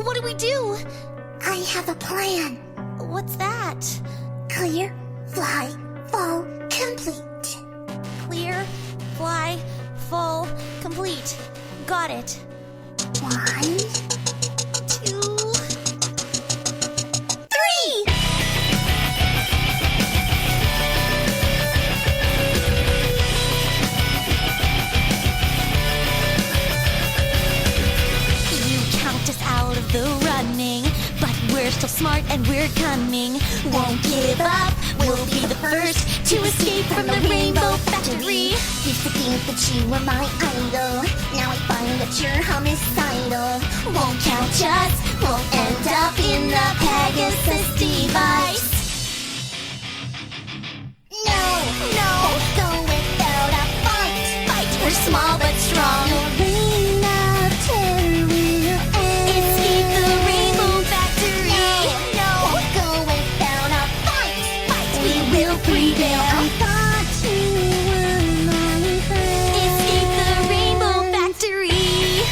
What do we do? I have a plan. What's that? Clear, fly, fall, complete. Clear, fly, full, complete. Got it. 1, 2, 3! You count us out of the running, but we're still smart and we're cunning. Won't give up, we'll be the first to escape from the Rainbow Factory. Used to think that you were my idol. Now I find that you're homicidal. Won't catch us, won't end up in the Pegasus device. No, won't go without a fight. We're small but strong. Reign of terror will end. Escape the Rainbow Factory. Won't go without a fight. We will prevail. I thought you were my friend. Escape the Rainbow Factory.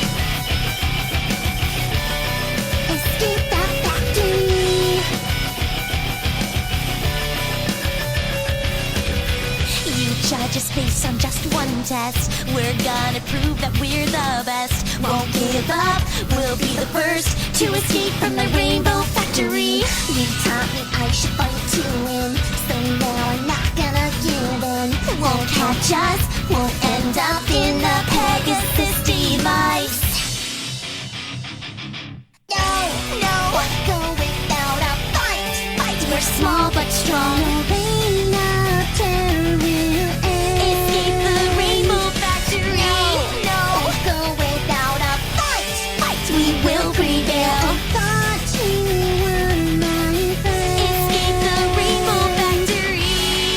Escape the factory. You judge us based on just one test. We're gonna prove that we're the best. Won't give up, we'll be the first to escape from the Rainbow Factory. You taught me I should fight to win, so now I'm not gonna give in. Won't catch us, won't end up in the Pegasus device. No, won't go without a fight. We're small but strong. Reign of terror will end. Escape the Rainbow Factory. Won't go without a fight. We will prevail. I thought you were my friend. Escape the Rainbow Factory.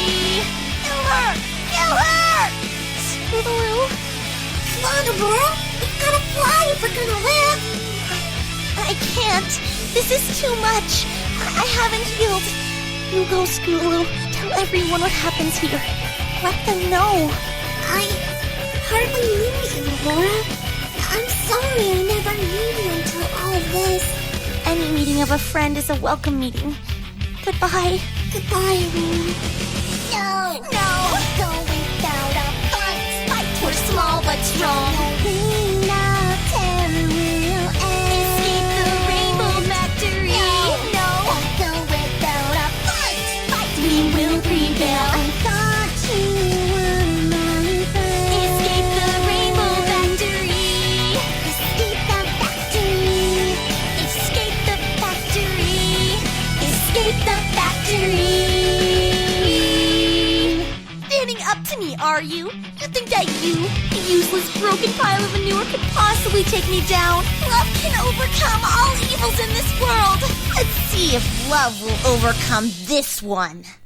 Kill her! Scootaloo? Thunderbird, we've gotta fly if we're gonna live. I can't. This is too much. I haven't healed. You go, Scootaloo. Tell everyone what happens here. Let them know. I hardly knew you, Laura. I'm sorry I never knew you until all this. Any meeting of a friend is a welcome meeting. Goodbye. Goodbye, everyone. No, won't go without a fight. We're small but strong. Reign of terror will end. Escape the Rainbow Factory. Won't go without a fight. We will prevail. I thought you were my friend. Escape the Rainbow Factory. Escape the factory. Escape the factory. Escape the factory. Standing up to me, are you? You think that you, a useless broken pile of manure, could possibly take me down? Love can overcome all evils in this world. Let's see if love will overcome this one.